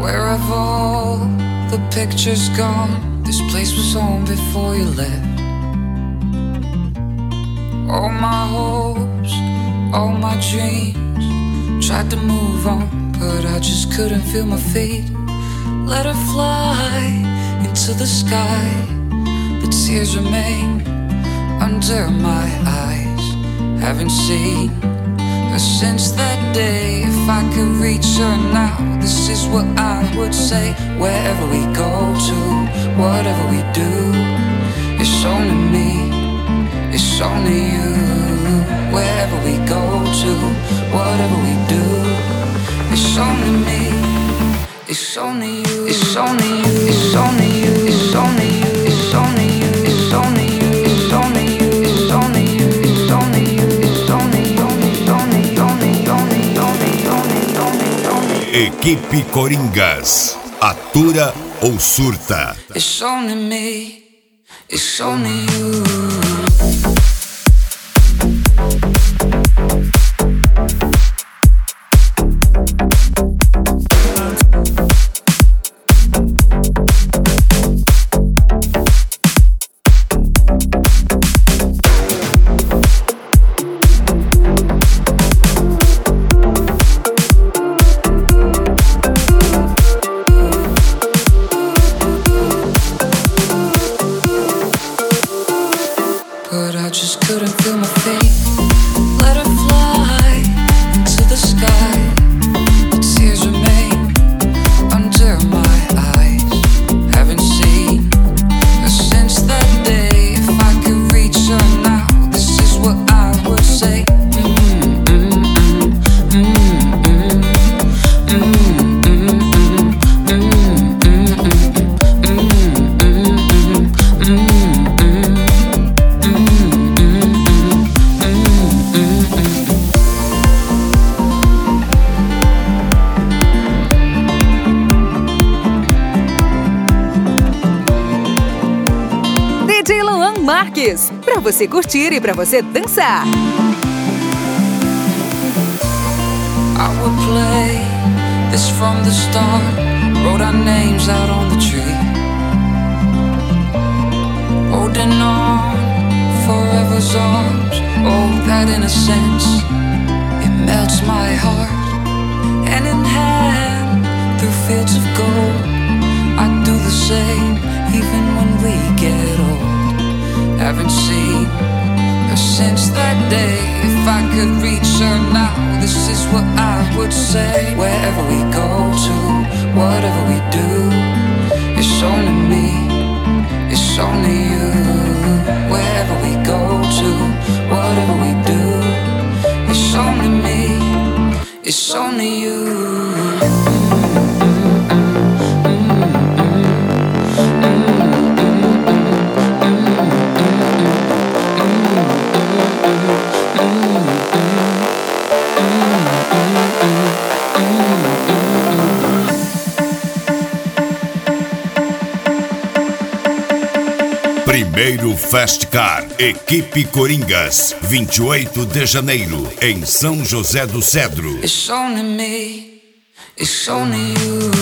Where have all the pictures gone? This place was home before you left. All my hopes, all my dreams, tried to move on, but I just couldn't feel my feet. Let her fly into the sky, but tears remain under my eyes. Haven't seen her since that day. If I could reach her now, this is what I would say. Wherever we go to, whatever we do, it's only me, it's only you. Wherever we go to, whatever we do, it's only me, it's only you, it's only you, it's only you, it's only you, it's only you, it's only you, it's only you, it's only you, it's only you, it's only you, Equipe Coringas, atura ou surta. It's only me, it's only you. Pra você curtir e pra você dançar. I would play this from the start. Wrote our names out on the tree. Holding on, forever's arms. Oh, that innocence, it melts my heart. Hand in hand, through fields of gold, I do the same, even when we get old. Haven't seen her since that day. If I could reach her now, this is what I would say. Wherever we go to, whatever we do, it's only me, it's only you. Wherever we go to, whatever we do, it's only me, it's only you. Primeiro Festcar, Equipe Coringas, 28 de janeiro, em São José do Cedro. It's only me, it's only you.